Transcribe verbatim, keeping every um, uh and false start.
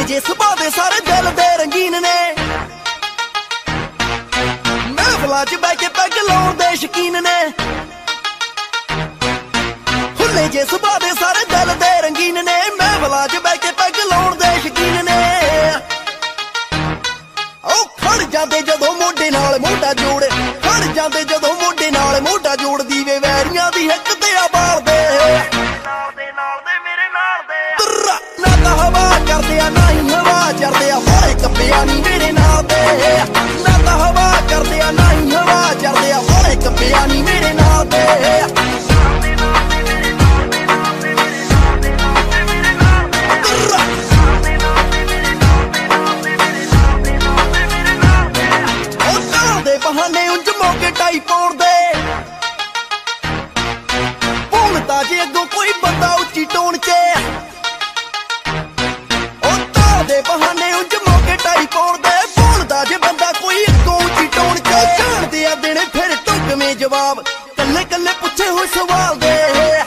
ਜੇ ਸੁਭਾਅ ਦੇ ਸਾਰੇ ਦਿਲ ਦੇ ਰੰਗੀਨ ਨੇ, ਮਹਿਫਲਾਂ 'ਚ ਬਹਿ ਕੇ ਪੈਗ ਲਾਉਣ ਦੇ ਸ਼ੌਕੀਨ ਨੇ। ਹੁੱਲੇ ਜੇ ਸੁਭਾਅ ਦੇ ਸਾਰੇ ਦਿਲ ਦੇ ਰੰਗੀਨ ਨੇ, ਮਹਿਫਲਾਂ 'ਚ ਬਹਿ ਕੇ ਪੈਗ ਲਾਉਣ ਦੇ ਸ਼ੌਕੀਨ ਨੇ। ਉਹ ਖੜ ਜਾਂਦੇ ਜਦੋਂ ਮੋਢੇ ਨਾਲ ਮੋਢਾ ਜੋੜ, ਖੜ ਜਾਂਦੇ ਜਦੋਂ ਮੋਢੇ ਨਾਲ ਮੋਢਾ ਜੋੜਦੀ ਵੇ ਵੈਰੀਆਂ ਦੀ ਹਿੱਕ ਤੇ ਆ ਬਾਲਦੇ। ਨਾ ਤਾਂ ਹਵਾ ਕਰਦੇ ਆ ਨਾ ਹੀ ਹਵਾ ਚੜਦੇ ਆ, ਹੋਏ ਕੱਪਿਆ ਨੀ ਮੇਰੇ ਨਾਲ ਦੇ। ਨਾ ਤਾਂ ਹਵਾ ਕਰਦੇ ਆ ਨਾ ਹੀ ਹਵਾ ਚੜਦੇ ਆ, ਹੋਏ ਕੱਪਿਆ ਨੀ ਮੇਰੇ ਨਾਲ ਦੇ। ਬਹਾਨੇ ਉਂਝ ਮੌਕੇ ਟਾਈ ਪਾਉਣ ਦੇ, ਭੁੱਲਦਾ ਜੇ ਅੱਗੋਂ ਕੋਈ ਬੰਦਾ ਉੱਚੀ ਟੋਨ 'ਚ। ਉਹ ਤਾਂ ਦੇ ਬਹਾਨੇ ਉਂਝ ਮੌਕੇ ਟਾਈ ਪਾਉਣ ਦੇ, ਭੁੱਲਦਾ ਜੇ ਬੰਦਾ ਕੋਈ ਅੱਗੋਂ ਉੱਚੀ ਟੋਨ 'ਚ। ਜਾਣਦੇ ਆ ਦੇਣੇ ਫਿਰ ਢੁੱਕਵੇਂ ਜਵਾਬ, ਕੱਲੇ ਕੱਲੇ ਪੁੱਛੇ ਹੋਏ ਸਵਾਲ ਦੇ।